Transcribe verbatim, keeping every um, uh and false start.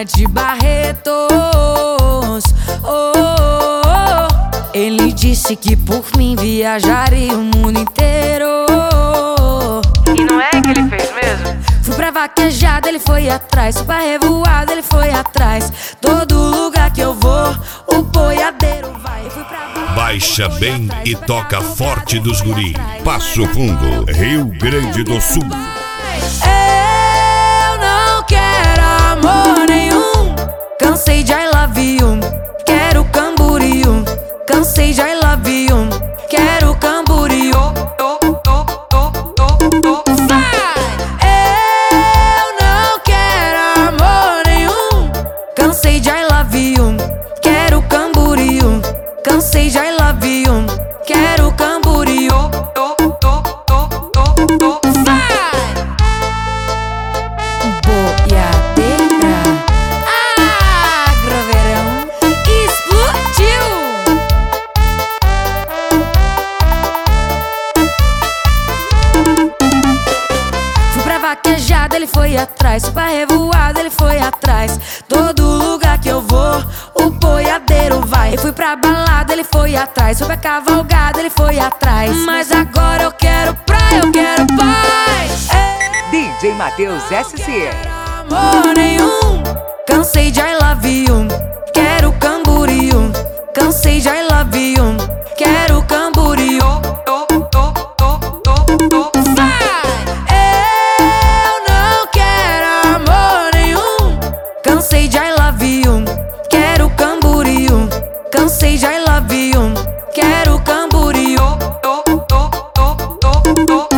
lá de Barretos. Oh, oh, oh. Ele disse que por mim viajaria o mundo inteiro. E não é que ele fez mesmo? Fui pra vaquejada, ele foi atrás. Fui pra revoada, ele foi atrás. Todo lugar que eu vou, o boiadeiro vai. Fui pra Baixa bem e toca forte dos guri. Passo Fundo, Rio Grande do Sul. Eu não quero amor nenhum. Cansei de I love you. Quero Camboriú. Cansei de I love you. Quero Camboriú. Eu não quero amor nenhum. Cansei de I love you. Quero Camboriú. Cansei de I love you. Quero Camboriú. Boiadeira, Agroverão explodiu. Fui pra vaquejada, ele foi atrás. Fui pra revoada, ele foi atrás. Todo lugar que eu vou, o boiadeiro vai. Eu fui pra balada, ele foi atrás. Fui pra cavalgada, ele foi atrás. Mas agora eu quero praia, eu quero paz. D J Matheus S C. Amor nenhum. Cansei de I love you. Quero Camboriú. Cansei de I love you. Quero Camboriú. Eu não quero amor nenhum. Cansei de I love you. Quero Camboriú. Cansei de I love you. Quero Camboriú.